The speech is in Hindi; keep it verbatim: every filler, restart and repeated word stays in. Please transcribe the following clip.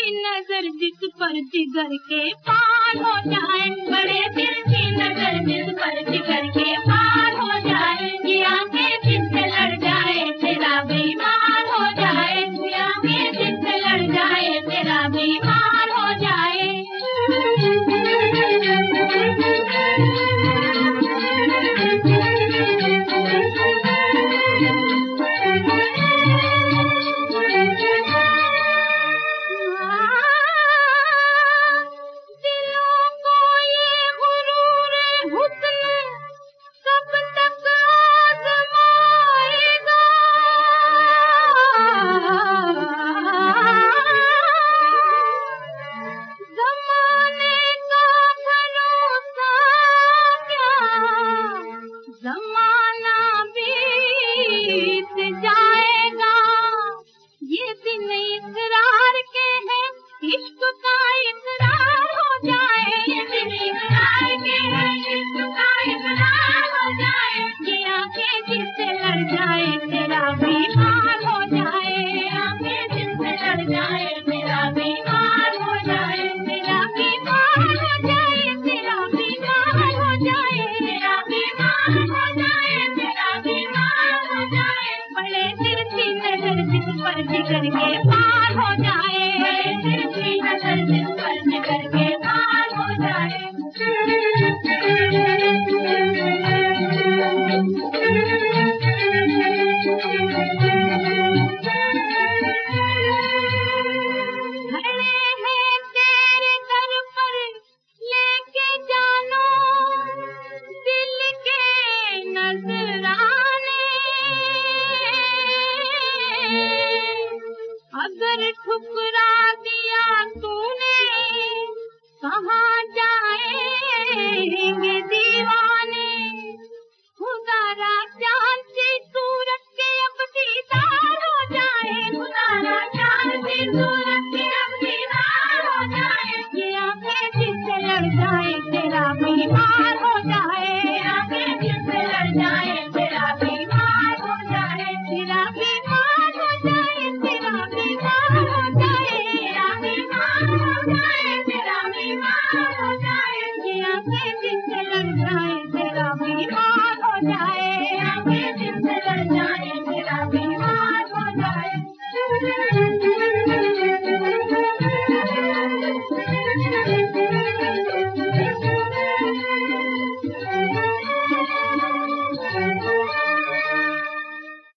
नजर जिस पर जिगर के पार हो जाए, बड़े तिरछी नजर जिस पर जिगर के पार हो जाए, ये आंखें जिससे लड़ जाए तेरा बीमार हो जाए, ये आंखें जिससे लड़ जाए तेरा बीमार हो जाए। ज़माना बीत जाएगा, ये दिन इकरार के हैं, इश्क का इकरार हो जाए, ये दिन इकरार के हैं, इश्क का इकरार हो जाए, ये आंखें जिससे लड़ जाए तेरा बीमार हो जाए, आंखें जिससे लड़ जाए तेरा बीमार हो जाए, तेरा बीमार हो जाए, तेरा बीमार हो जाए, तेरा बीमार हो जाए, तेरा बीमार हो जाए, बड़े तिरछी नजर जिस पर जिगर के पार हो जाए, बड़े तिरछी नजर जिस पर जिगर के पार हो जाए। अगर ठुकरा दिया तूने कहाँ जाएंगे दीवाने, खुदारा चांद सी सूरत के अब दीदार हो जाए, खुदारा चांद सी सूरत के अब दीदार हो जाए, ये आंखें जिससे लड़ जाए तेरा बीमार हो जाए, आंखें जिससे लड़ जाए तेरा बीमार हो जाए, तेरा बीमार हो जाए, तेरा बीमार हो जाए, तेरा बीमार हो जाए, तेरा बीमार हो जाए, ये आंखें जिससे लड़ जाए तेरा बीमार हो जाए।